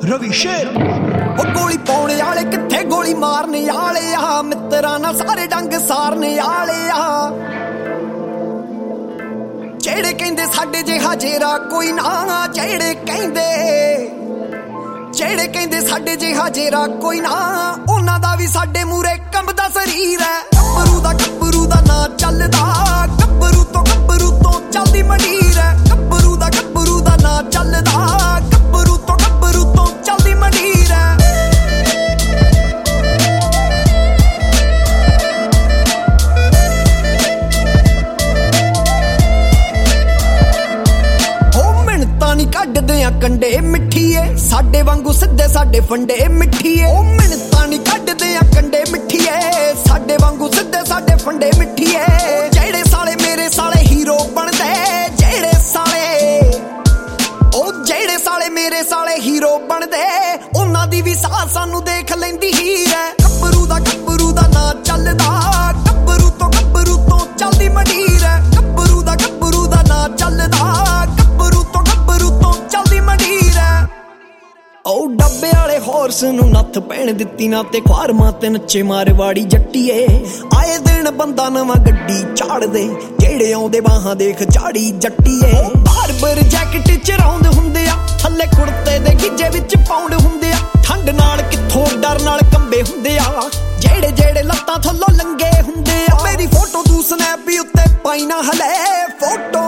रवि शेर गोली पाने वाले किथे गोली मारने वाले आ मित्रां नाल सारे डंग सारने वाले आ जेड़े कहंदे साडे जिहा जेरा कोई ना जेड़े कहंदे साडे जिहा जेरा कोई ना उन्हां दा भी साडे मूरे कंबदा शरीर है गब्बरू दा ना चलदा गब्बरू तो चलदी मंडीर है गब्बरू दा ना चलदा गब्बरू तो चलदी मंडीर है नी कड्डदे आ कंडे मिठीए साडे वांगू सिद्धे साडे फंडे मिठीए ओ मिन्नतां नी कड्डदे आ कंडे मिठीए साडे वांगू सिद्धे साडे फंडे मिठीए जेड़े साले मेरे साले हीरो बनदे जेड़े साले मेरे साले हीरो बनदे उन्हां दी भी साह सानू देख लैंदी हीर है गब्बरू दा ना चलदा गब्बरू तो चलदी मंडीर है गब्बरू दा ना चलदा ओ डब्बे वाले हॉर्स नू नथ पैण दित्ती ना ते ख्वारमां ते नच्चे मारवाड़ी जट्टीए आए दिन बंदा नवां गड्डी झाड़ दे जेड़े आउंदे बाहां देख झाड़ी जट्टीए बारबर जैकेट च रौंद हुंदे आ थल्ले कुर्ते दे गिज्जे विच पाउंड हुंदे आ ठंड नाल कित्थों डर नाल कंबे हुंदे आ जेड़े लत्तां थल्लों लंगे हुंदे आ मेरी फोटो तू स्नैप उत्ते पाई ना हले फोटो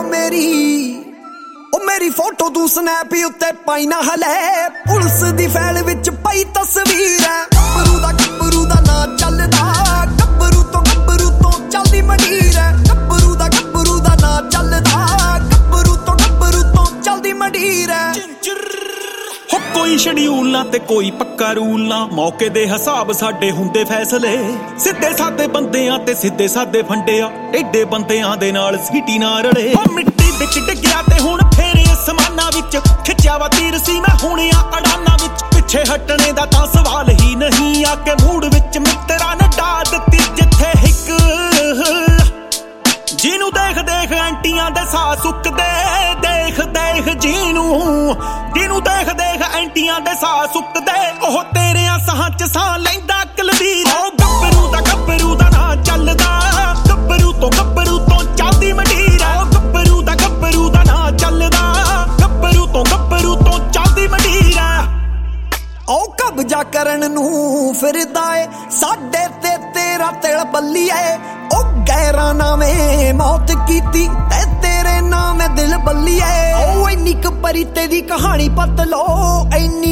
मेरी फोटो तू स्नैप उत्ते पाई ना हले पुलिस दी फैल विच पई तस्वीर है गब्बरू दा ना चलदा गब्बरू तो चलदी मंडीर है गब्बरू दा ना चलदा गब्बरू तो चलदी मंडीर है हो कोई शेड्यूल ना ते कोई पक्का रूल ना मौके दे हिसाब साडे हुंदे फैसले सिद्धे सादे बंदेयां ते सिद्धे सादे फंडिया एडे बंदेयां दे नाल सीटी ना रले मिट्टी विच डिग्गिया ते हुण फेरे समाना विच खिच्चा वा तीर सी मैं हुण आ अड़ाना विच पिछे हटने दा तां सवाल ही नहीं आके मूड विच मित्तरां ने डा दित्ती जिथे हिक जिनू देख एंटियां दे साह सुकदे देख जिनू देख एंटियां दे साह सुकदे ओह तेरेयां साहां च साह लैंदा कलबीर गब्बरू दा ना चलदा गब्बरू तो चलदी मंडीर गब्बरू दा ना चलदा गब्बरू तो चलदी मंडीर ओ कब्जा करन नू फिरदा ए साडे ते तेरा तिल बल्लीए ओ गैरां नावें मौत कीती ते तेरे नाम दिल बल्लीए ओ इन्नी क परी तेरी कहानी पत लो इन्नी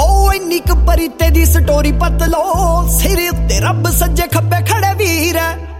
क परी तेरी स्टोरी पत लो सिर उत्ते रब सज्जे खब्बे खड़े वीर है